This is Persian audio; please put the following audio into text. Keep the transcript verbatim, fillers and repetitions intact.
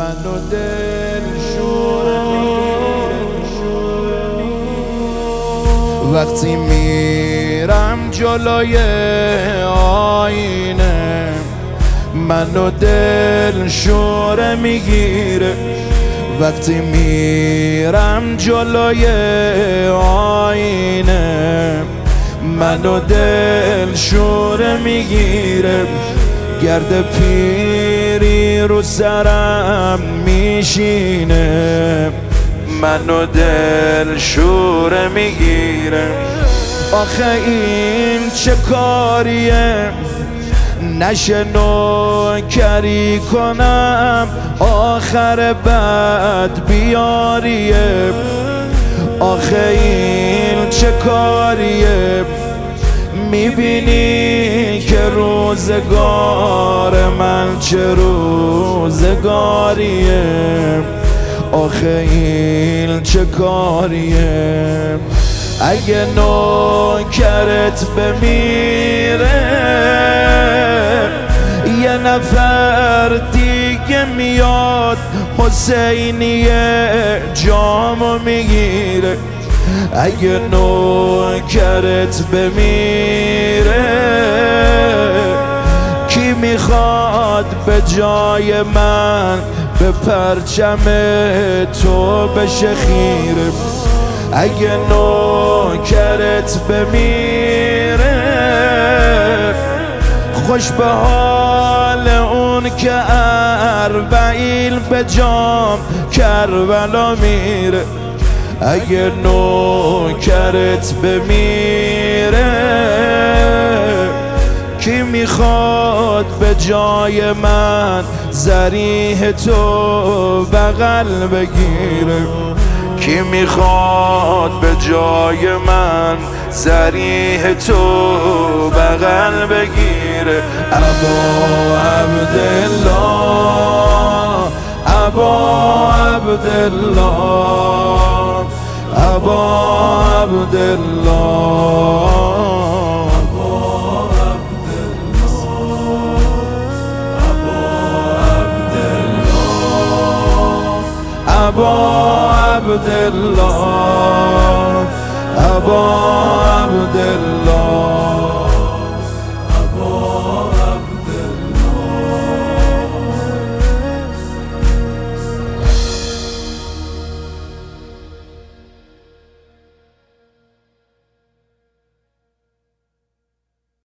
منو دل شوره وقتی میرم جلوی آینه منو دل شوره میگیره وقتی میرم جلوی آینه منو دل شوره میگیره گرد پیری رو سرم میشینه منو دل شوره میگیره آخه این چه کاریه نشه نوکری کنم آخر بد بیاریه آخه این چه کاریه میبینی که روزگار من چه روزگاریه آخه این چه کاریه اگه نوکرت بمیره یه نفر دیگه میاد حسینیه جامو میگیره اگه نوکرت بمیره کی میخواد به جای من به پرچم تو بشه خیره اگه نوکرت بمیره خوش به حال اون که اربعین به جام کربلا میره اگه نوکرت بمیره کی میخواد به جای من ذریح تو بغل بگیره کی میخواد به جای من ذریح تو بغل بگیره ابا عبدالله ابا عبدالله ابا عبدالله ابا عبدالله ابا عبدالله